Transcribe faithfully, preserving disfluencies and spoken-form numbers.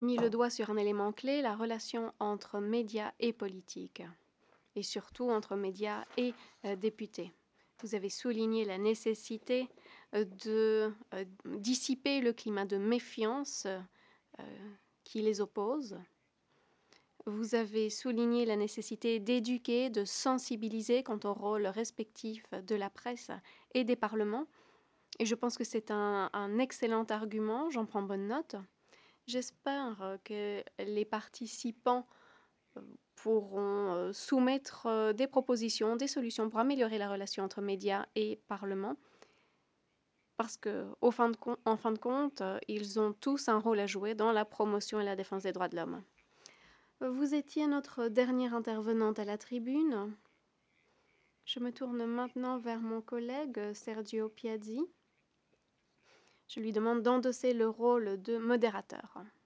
mis le doigt sur un élément clé, la relation entre médias et politique, et surtout entre médias et euh, députés. Vous avez souligné la nécessité euh, de euh, dissiper le climat de méfiance euh, qui les oppose. Vous avez souligné la nécessité d'éduquer, de sensibiliser quant au rôle respectif de la presse et des parlements. Et je pense que c'est un, un excellent argument, j'en prends bonne note. J'espère que les participants pourront soumettre des propositions, des solutions pour améliorer la relation entre médias et Parlement, parce qu'en fin, fin de compte, ils ont tous un rôle à jouer dans la promotion et la défense des droits de l'homme. Vous étiez notre dernière intervenante à la tribune. Je me tourne maintenant vers mon collègue Sergio Piazzi. Je lui demande d'endosser le rôle de modérateur.